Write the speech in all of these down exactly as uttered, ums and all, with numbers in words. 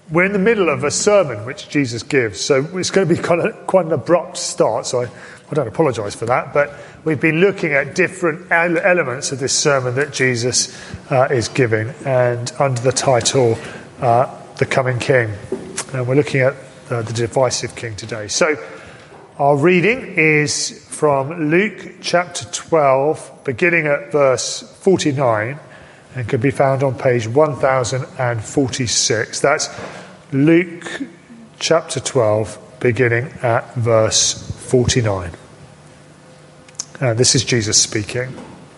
We're in the middle of a sermon which Jesus gives, so it's going to be quite, a, quite an abrupt start, so I, I don't apologise for that, but we've been looking at different elements of this sermon that Jesus uh, is giving, and under the title, uh, The Coming King. And we're looking at uh, the divisive king today. So our reading is from Luke chapter twelve, beginning at verse forty-nine, and can be found on page one thousand forty-six. That's Luke chapter twelve, beginning at verse forty-nine. And this is Jesus speaking.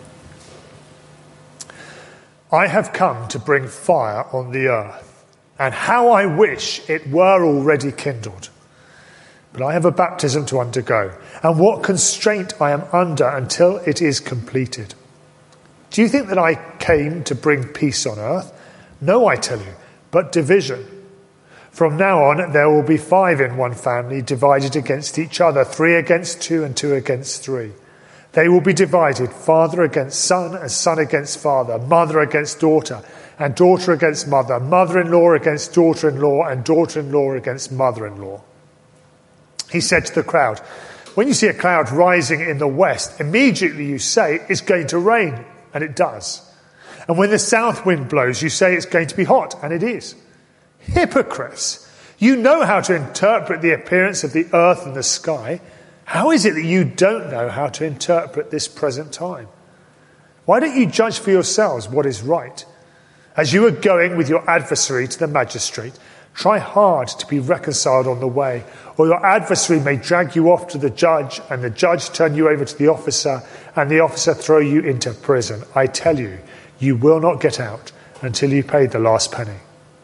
I have come to bring fire on the earth, and how I wish it were already kindled. But I have a baptism to undergo, and what constraint I am under until it is completed. Do you think that I came to bring peace on earth? No, I tell you, but division. From now on, there will be five in one family divided against each other, three against two and two against three. They will be divided, father against son and son against father, mother against daughter and daughter against mother, mother-in-law against daughter-in-law and daughter-in-law against mother-in-law. He said to the crowd, when you see a cloud rising in the west, immediately you say it's going to rain. And it does. And when the south wind blows, you say it's going to be hot, and it is. Hypocrites! You know how to interpret the appearance of the earth and the sky. How is it that you don't know how to interpret this present time? Why don't you judge for yourselves what is right? As you are going with your adversary to the magistrate, try hard to be reconciled on the way, or your adversary may drag you off to the judge, and the judge turn you over to the officer, and the officer throw you into prison. I tell you, you will not get out until you pay the last penny.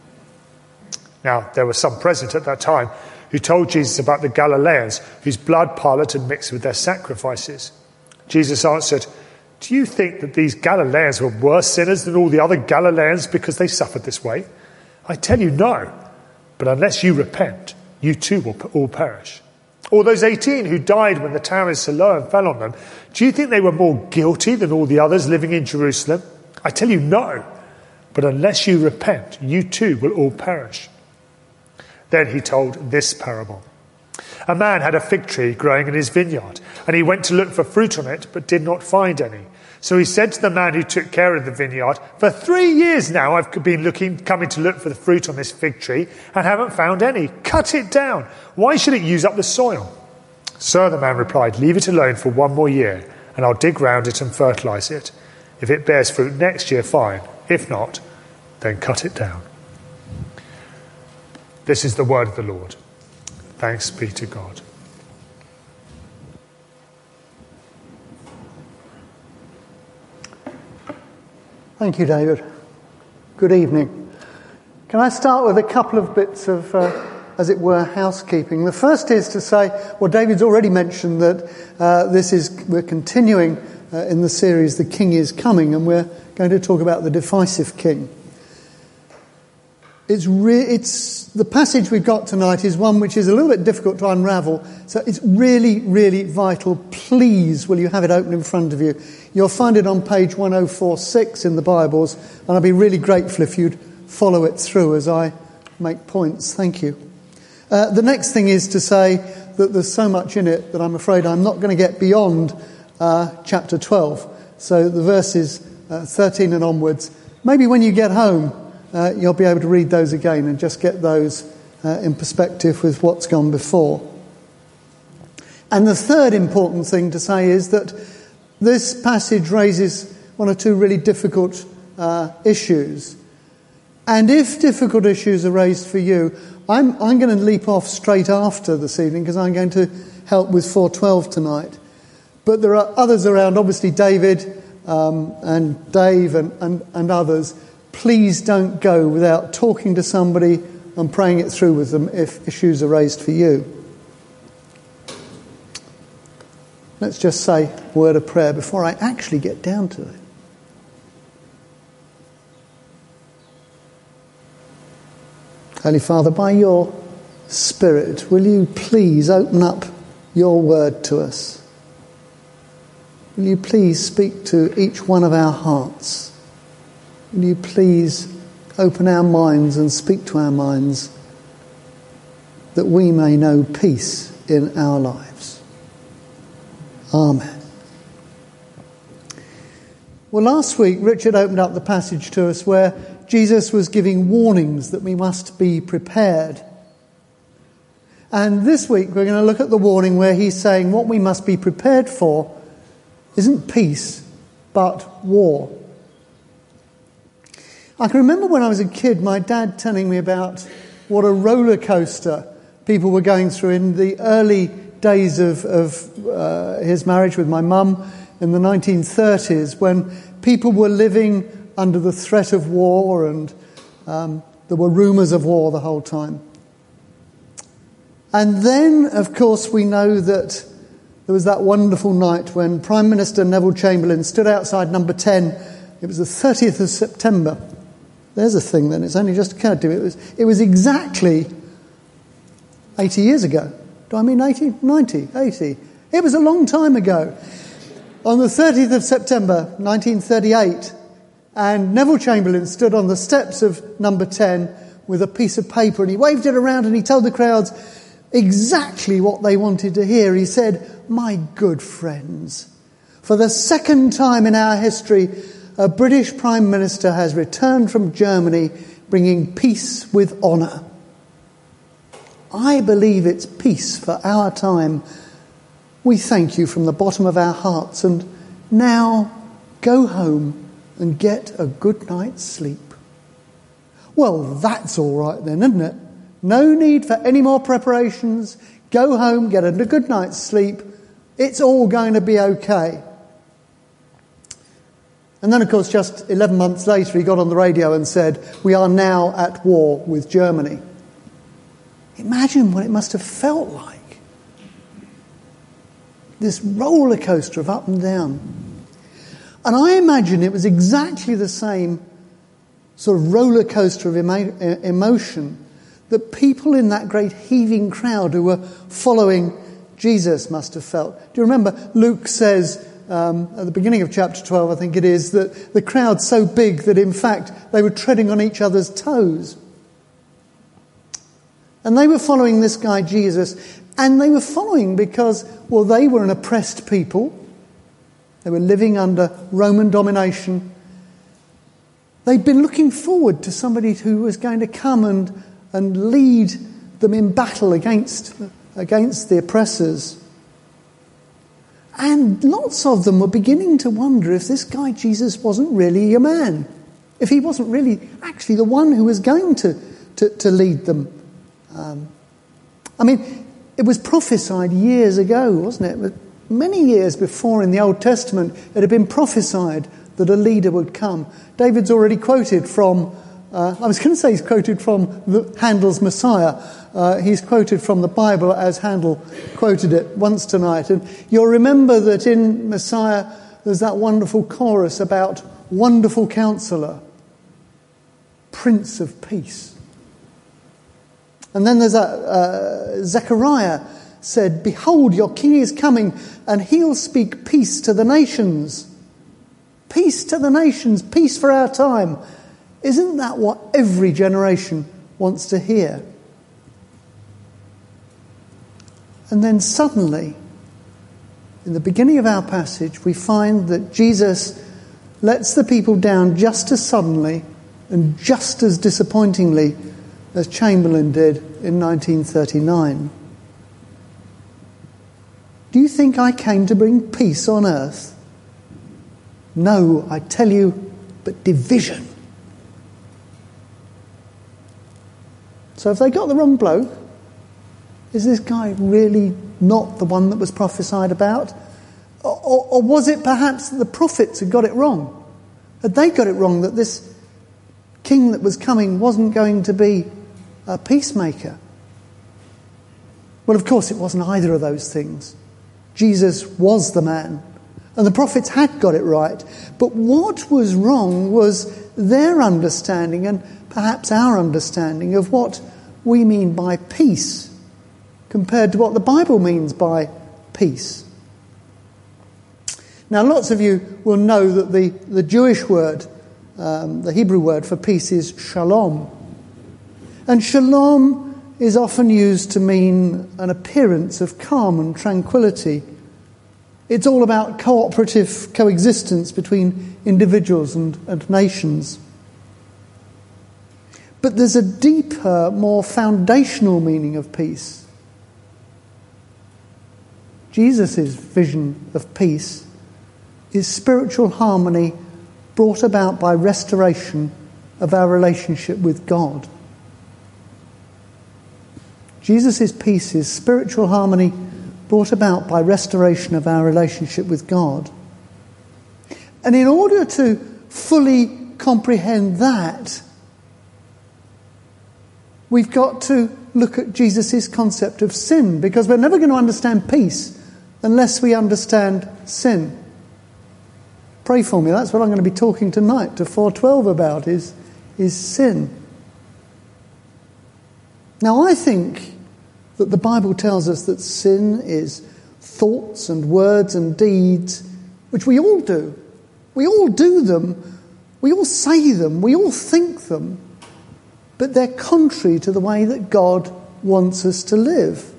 Now, there were some present at that time who told Jesus about the Galileans, whose blood Pilate had mixed with their sacrifices. Jesus answered, do you think that these Galileans were worse sinners than all the other Galileans because they suffered this way? I tell you, no. But unless you repent, you too will all perish. Or those eighteen who died when the tower in Siloam fell on them, do you think they were more guilty than all the others living in Jerusalem? I tell you, no. But unless you repent, you too will all perish. Then he told this parable. A man had a fig tree growing in his vineyard, and he went to look for fruit on it, but did not find any. So he said to the man who took care of the vineyard, for three years now I've been looking, coming to look for the fruit on this fig tree and haven't found any. Cut it down. Why should it use up the soil? Sir, the man replied, leave it alone for one more year, and I'll dig round it and fertilize it. If it bears fruit next year, fine. If not, then cut it down. This is the word of the Lord. Thanks be to God. Thank you, David. Good evening. Can I start with a couple of bits of, uh, as it were, housekeeping? The first is to say, well, David's already mentioned that uh, this is we're continuing uh, in the series The King is Coming, and we're going to talk about the divisive king. It's re- it's the passage we've got tonight is one which is a little bit difficult to unravel, so it's really, really vital. Please, will you have it open in front of you? You'll find it on page one oh four six in the Bibles, and I'd be really grateful if you'd follow it through as I make points. Thank you. Uh, the next thing is to say that there's so much in it that I'm afraid I'm not going to get beyond uh, chapter twelve. So the verses uh, thirteen and onwards, maybe when you get home, Uh, you'll be able to read those again and just get those uh, in perspective with what's gone before. And the third important thing to say is that this passage raises one or two really difficult uh, issues. And if difficult issues are raised for you, I'm, I'm going to leap off straight after this evening because I'm going to help with four twelve tonight. But there are others around, obviously David um, and Dave and, and, and others. Please don't go without talking to somebody and praying it through with them if issues are raised for you. Let's just say a word of prayer before I actually get down to it. Holy Father, by your Spirit, will you please open up your word to us? Will you please speak to each one of our hearts? Will you please open our minds and speak to our minds that we may know peace in our lives. Amen. Well, last week Richard opened up the passage to us where Jesus was giving warnings that we must be prepared. And this week we're going to look at the warning where he's saying what we must be prepared for isn't peace, but war. I can remember when I was a kid, my dad telling me about what a roller coaster people were going through in the early days of, of uh, his marriage with my mum in the nineteen thirties, when people were living under the threat of war and um, there were rumours of war the whole time. And then, of course, we know that there was that wonderful night when Prime Minister Neville Chamberlain stood outside number ten. It was the thirtieth of September. There's a thing then, it's only just occurred to me. It was, it was exactly eighty years ago. Do I mean eighty? ninety? eighty? It was a long time ago. On the thirtieth of September, nineteen thirty-eight, and Neville Chamberlain stood on the steps of number ten with a piece of paper, and he waved it around and he told the crowds exactly what they wanted to hear. He said, "My good friends, for the second time in our history, a British Prime Minister has returned from Germany bringing peace with honour. I believe it's peace for our time. We thank you from the bottom of our hearts, and now go home and get a good night's sleep." Well, that's all right then, isn't it? No need for any more preparations. Go home, get a good night's sleep. It's all going to be okay. And then, of course, just eleven months later, he got on the radio and said, "We are now at war with Germany." Imagine what it must have felt like. This roller coaster of up and down. And I imagine it was exactly the same sort of roller coaster of emo- emotion that people in that great heaving crowd who were following Jesus must have felt. Do you remember Luke says um, at the beginning of chapter twelve, I think it is, that the crowd's so big that in fact they were treading on each other's toes. And they were following this guy Jesus, and they were following because, well, they were an oppressed people. They were living under Roman domination. They'd been looking forward to somebody who was going to come and, and lead them in battle against, against the oppressors. And lots of them were beginning to wonder if this guy Jesus wasn't really a man. If he wasn't really actually the one who was going to, to, to lead them. Um, I mean, it was prophesied years ago, wasn't it? Many years before in the Old Testament, it had been prophesied that a leader would come. David's already quoted from, uh, I was going to say he's quoted from the, Handel's Messiah. Uh, he's quoted from the Bible as Handel quoted it once tonight. And you'll remember that in Messiah, there's that wonderful chorus about Wonderful Counselor, Prince of Peace. And then there's a, uh, Zechariah said, "Behold, your king is coming, and he'll speak peace to the nations." Peace to the nations, peace for our time. Isn't that what every generation wants to hear? And then suddenly, in the beginning of our passage, we find that Jesus lets the people down just as suddenly and just as disappointingly as Chamberlain did in nineteen thirty-nine. Do you think I came to bring peace on earth? No, I tell you, but division. So have they got the wrong bloke? Is this guy really not the one that was prophesied about? Or, or, or was it perhaps that the prophets had got it wrong? Had they got it wrong that this king that was coming wasn't going to be a peacemaker? Well, of course, it wasn't either of those things. Jesus was the man, and the prophets had got it right. But what was wrong was their understanding, and perhaps our understanding, of what we mean by peace compared to what the Bible means by peace. Now, lots of you will know that the, the Jewish word, um, the Hebrew word for peace is shalom. And shalom is often used to mean an appearance of calm and tranquility. It's all about cooperative coexistence between individuals and, and nations. But there's a deeper, more foundational meaning of peace. Jesus' vision of peace is spiritual harmony brought about by restoration of our relationship with God. Jesus' peace is spiritual harmony brought about by restoration of our relationship with God. And in order to fully comprehend that, we've got to look at Jesus' concept of sin, because we're never going to understand peace unless we understand sin. Pray for me, that's what I'm going to be talking tonight to four twelve about, is, is sin. Now, I think that the Bible tells us that sin is thoughts and words and deeds, which we all do. We all do them, we all say them, we all think them, but they're contrary to the way that God wants us to live.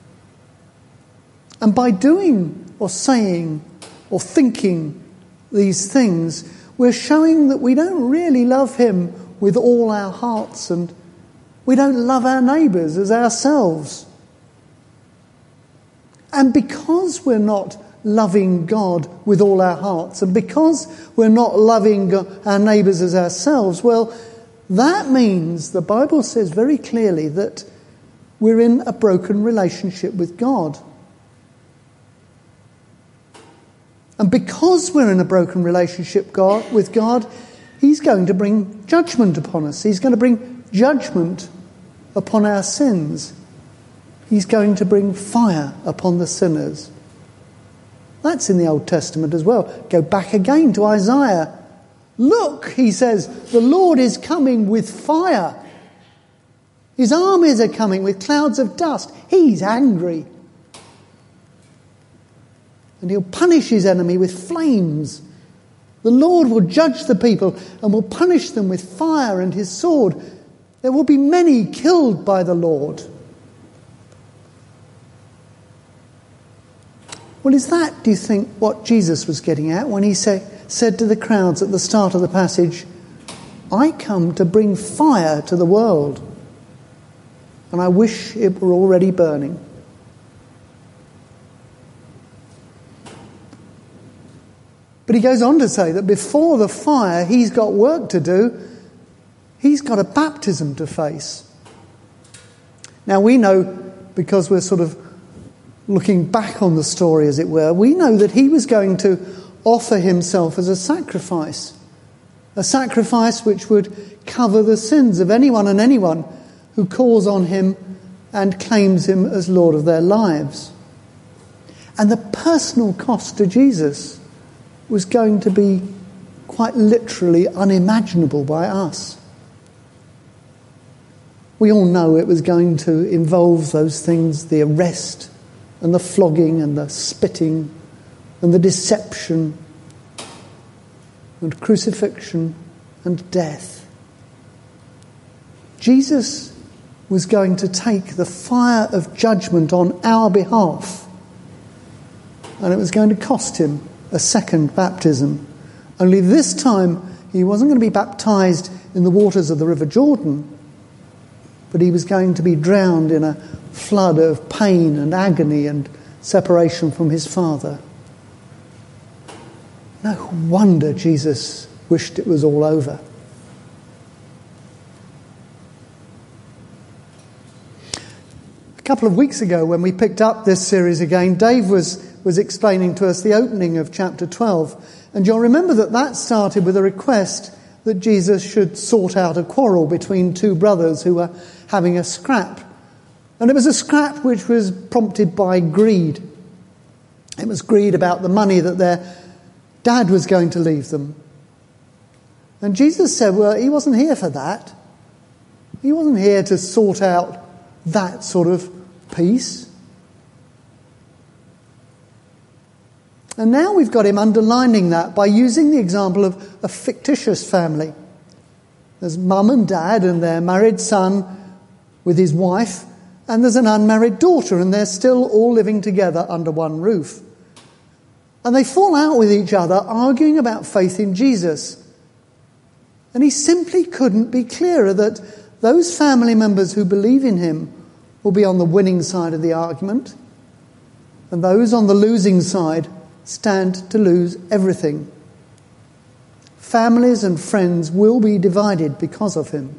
And by doing or saying or thinking these things, we're showing that we don't really love him with all our hearts, and we don't love our neighbours as ourselves. And because we're not loving God with all our hearts, and because we're not loving our neighbours as ourselves, well, that means the Bible says very clearly that we're in a broken relationship with God. And because we're in a broken relationship God, with God, he's going to bring judgment upon us. He's going to bring judgment upon our sins. He's going to bring fire upon the sinners. That's in the Old Testament as well. Go back again to Isaiah. Look, he says, the Lord is coming with fire. His armies are coming with clouds of dust. He's angry. And he'll punish his enemy with flames. The Lord will judge the people and will punish them with fire and his sword. There will be many killed by the Lord. Well, is that, do you think, what Jesus was getting at when he say, said to the crowds at the start of the passage, I come to bring fire to the world, and I wish it were already burning. But he goes on to say that before the fire, he's got work to do. He's got a baptism to face. Now we know, because we're sort of looking back on the story, as it were, we know that he was going to offer himself as a sacrifice. A sacrifice which would cover the sins of anyone and anyone who calls on him and claims him as Lord of their lives. And the personal cost to Jesus was going to be quite literally unimaginable by us. We all know it was going to involve those things, the arrest and the flogging and the spitting and the deception and crucifixion and death. Jesus was going to take the fire of judgment on our behalf, and it was going to cost him a second baptism. Only this time he wasn't going to be baptized in the waters of the River Jordan, but he was going to be drowned in a flood of pain and agony and separation from his Father. No wonder Jesus wished it was all over. A couple of weeks ago, when we picked up this series again, Dave was, was explaining to us the opening of chapter twelve. And you'll remember that that started with a request that Jesus should sort out a quarrel between two brothers who were having a scrap. And it was a scrap which was prompted by greed. It was greed about the money that their dad was going to leave them. And Jesus said, well, he wasn't here for that. He wasn't here to sort out that sort of peace. And now we've got him underlining that by using the example of a fictitious family. There's mum and dad and their married son with his wife, and there's an unmarried daughter, and they're still all living together under one roof. And they fall out with each other, arguing about faith in Jesus. And he simply couldn't be clearer that those family members who believe in him will be on the winning side of the argument, and those on the losing side stand to lose everything. Families and friends will be divided because of him.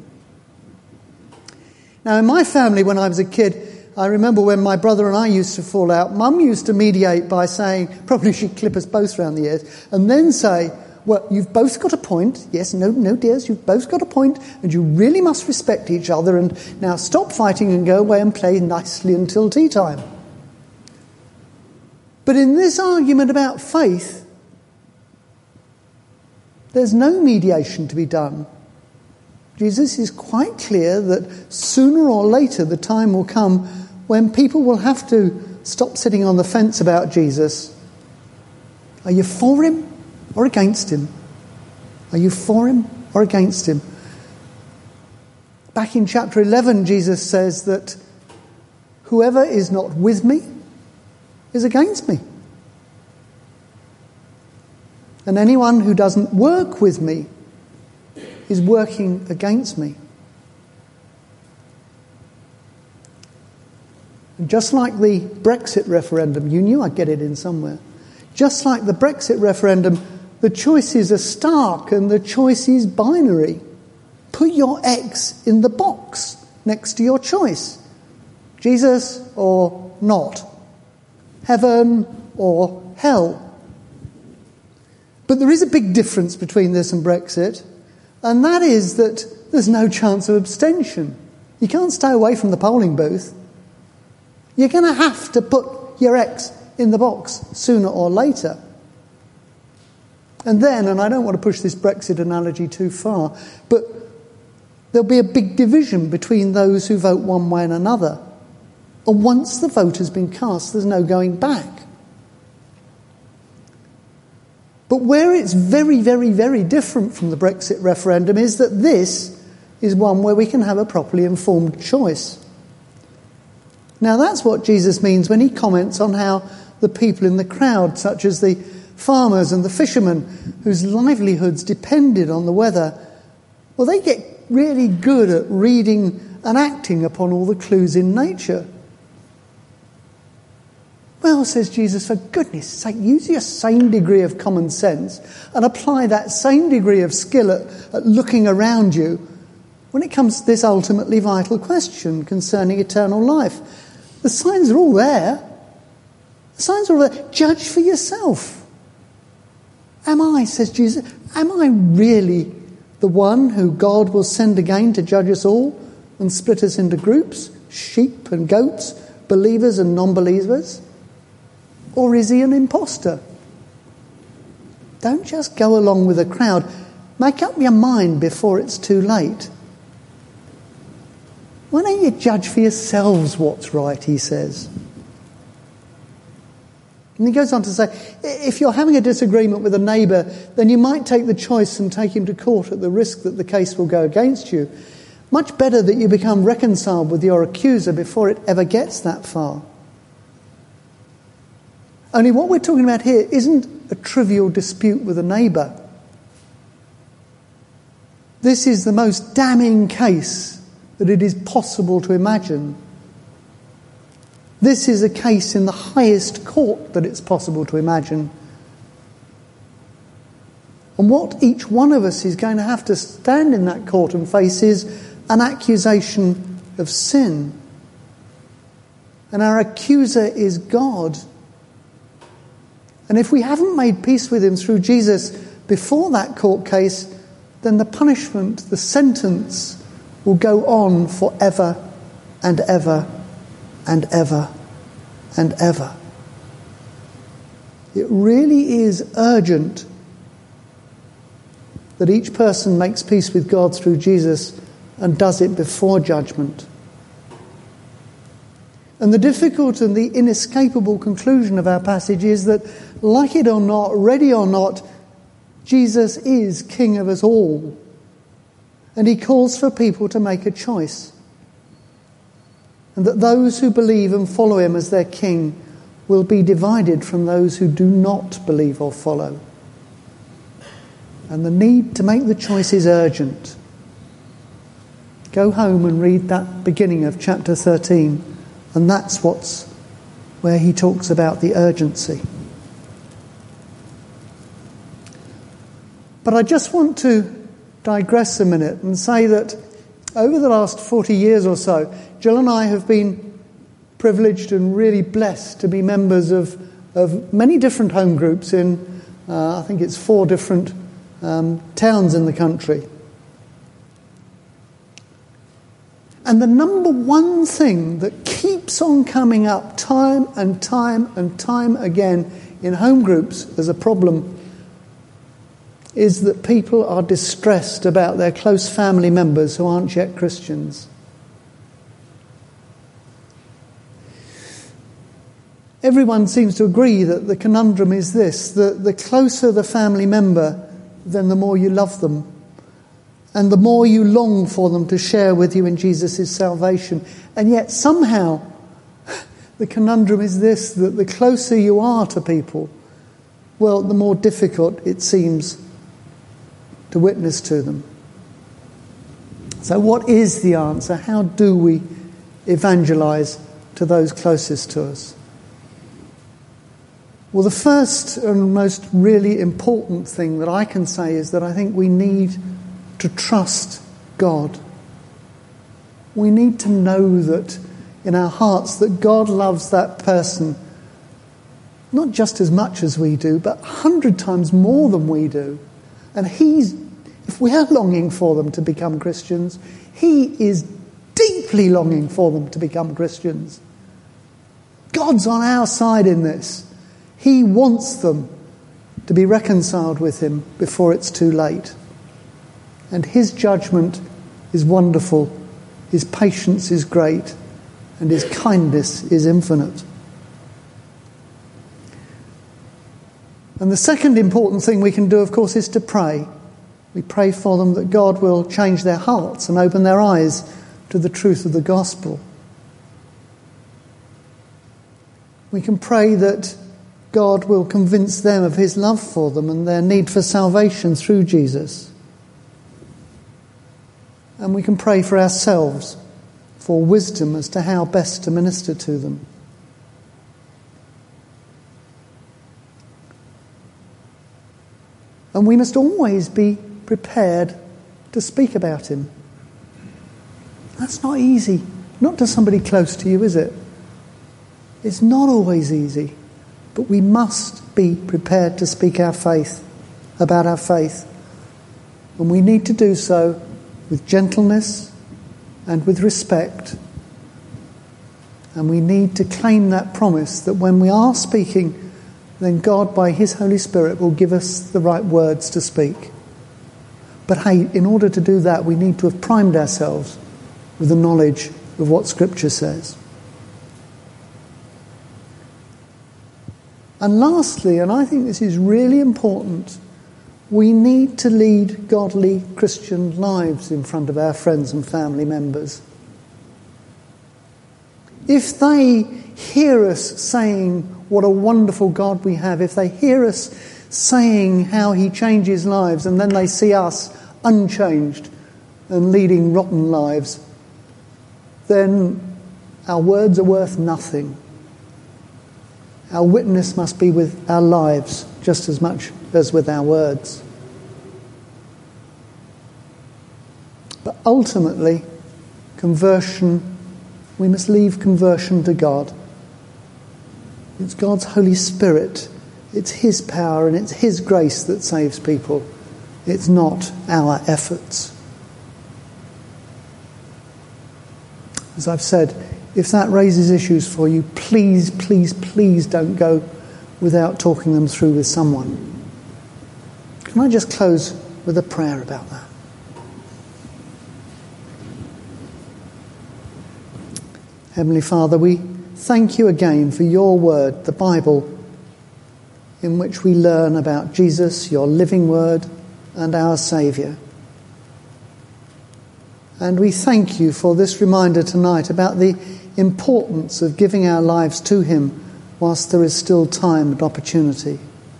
Now, in my family, when I was a kid, I remember when my brother and I used to fall out, Mum used to mediate by saying, probably she'd clip us both round the ears, and then say, well, you've both got a point. Yes, no, no, dears, you've both got a point, and you really must respect each other, and now stop fighting and go away and play nicely until tea time. But in this argument about faith, there's no mediation to be done. Jesus is quite clear that sooner or later the time will come when people will have to stop sitting on the fence about Jesus. Are you for him or against him? Are you for him or against him? Back in chapter eleven, Jesus says that whoever is not with me is against me. And anyone who doesn't work with me is working against me. And just like the Brexit referendum, you knew I'd get it in somewhere. Just like the Brexit referendum, the choices are stark and the choice is binary. Put your X in the box next to your choice. Jesus or not. Heaven or hell. But there is a big difference between this and Brexit, and that is that there's no chance of abstention. You can't stay away from the polling booth. You're going to have to put your X in the box sooner or later. And then, and I don't want to push this Brexit analogy too far, but there'll be a big division between those who vote one way and another. And once the vote has been cast, there's no going back. But where it's very, very, very different from the Brexit referendum is that this is one where we can have a properly informed choice. Now that's what Jesus means when he comments on how the people in the crowd, such as the farmers and the fishermen whose livelihoods depended on the weather, well, they get really good at reading and acting upon all the clues in nature. Well, says Jesus, for goodness sake, use your same degree of common sense and apply that same degree of skill at, at looking around you when it comes to this ultimately vital question concerning eternal life. The signs are all there. The signs are all there. Judge for yourself. Am I, says Jesus, am I really the one who God will send again to judge us all and split us into groups, sheep and goats, believers and non-believers? Or is he an imposter? Don't just go along with the crowd. Make up your mind before it's too late. Why don't you judge for yourselves what's right, he says. And he goes on to say, if you're having a disagreement with a neighbour, then you might take the choice and take him to court at the risk that the case will go against you. Much better that you become reconciled with your accuser before it ever gets that far. Only what we're talking about here isn't a trivial dispute with a neighbour. This is the most damning case that it is possible to imagine. This is a case in the highest court that it's possible to imagine. And what each one of us is going to have to stand in that court and face is an accusation of sin. And our accuser is God. And if we haven't made peace with him through Jesus before that court case, then the punishment, the sentence, will go on forever and ever and ever and ever. It really is urgent that each person makes peace with God through Jesus and does it before judgment. And the difficult and the inescapable conclusion of our passage is that, like it or not, ready or not, Jesus is King of us all. And he calls for people to make a choice. and that those who believe and follow him as their king will be divided from those who do not believe or follow. And the need to make the choice is urgent. Go home and read that beginning of chapter thirteen, and that's what's where he talks about the urgency. But I just want to digress a minute and say that over the last forty years or so, Jill and I have been privileged and really blessed to be members of, of many different home groups in, uh, I think it's four different um, towns in the country. And the number one thing that keeps on coming up time and time and time again in home groups as a problem is that people are distressed about their close family members who aren't yet Christians. Everyone seems to agree that the conundrum is this, that the closer the family member, then the more you love them, and the more you long for them to share with you in Jesus' salvation. And yet somehow the conundrum is this, that the closer you are to people, well, the more difficult it seems to witness to them. So what is the answer? How do we evangelize to those closest to us? Well, the first and most really important thing that I can say is that I think we need to trust God. We need to know that in our hearts that God loves that person not just as much as we do, but a hundred times more than we do. And he's, if we are longing for them to become Christians, he is deeply longing for them to become Christians. God's on our side in this. He wants them to be reconciled with him before it's too late. And his judgment is wonderful, his patience is great, and his kindness is infinite. And the second important thing we can do, of course, is to pray. We pray for them that God will change their hearts and open their eyes to the truth of the gospel. We can pray that God will convince them of his love for them and their need for salvation through Jesus. And we can pray for ourselves for wisdom as to how best to minister to them. And we must always be prepared to speak about him. That's not easy. Not to somebody close to you, is it? It's not always easy. But we must be prepared to speak our faith, about our faith. And we need to do so with gentleness and with respect. And we need to claim that promise that when we are speaking, then God, by his Holy Spirit, will give us the right words to speak. But hey, in order to do that, we need to have primed ourselves with the knowledge of what Scripture says. And lastly, and I think this is really important, we need to lead godly Christian lives in front of our friends and family members. If they hear us saying what a wonderful God we have, if they hear us saying how he changes lives, and then they see us unchanged and leading rotten lives, then our words are worth nothing. Our witness must be with our lives just as much as with our words. But ultimately, conversion, we must leave conversion to God. It's God's Holy Spirit. It's his power and it's his grace that saves people. It's not our efforts. As I've said, if that raises issues for you, please, please, please don't go without talking them through with someone. Can I just close with a prayer about that? Heavenly Father, we thank you again for your word, the Bible, in which we learn about Jesus, your living word, and our Saviour. And we thank you for this reminder tonight about the importance of giving our lives to him whilst there is still time and opportunity.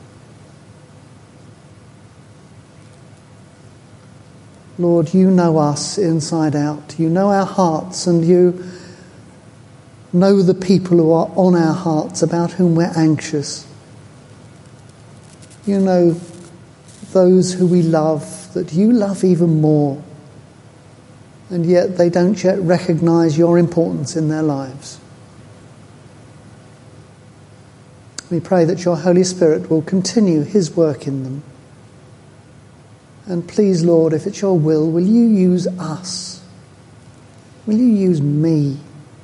Lord, you know us inside out. You know our hearts, and you know the people who are on our hearts, about whom we're anxious. You know those who we love, that you love even more, and yet they don't yet recognise your importance in their lives. We pray that your Holy Spirit will continue his work in them. And please, Lord, if it's your will, will you use us? Will you use me?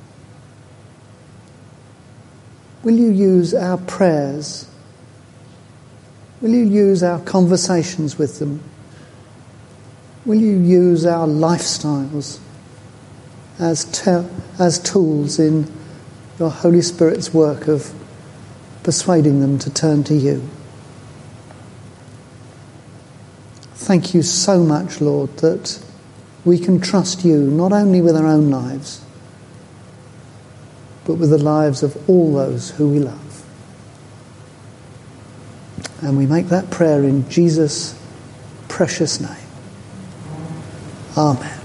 Will you use our prayers? Will you use our conversations with them? Will you use our lifestyles as, te- as tools in your Holy Spirit's work of persuading them to turn to you? Thank you so much, Lord, that we can trust you not only with our own lives, but with the lives of all those who we love. And we make that prayer in Jesus' precious name. Amen.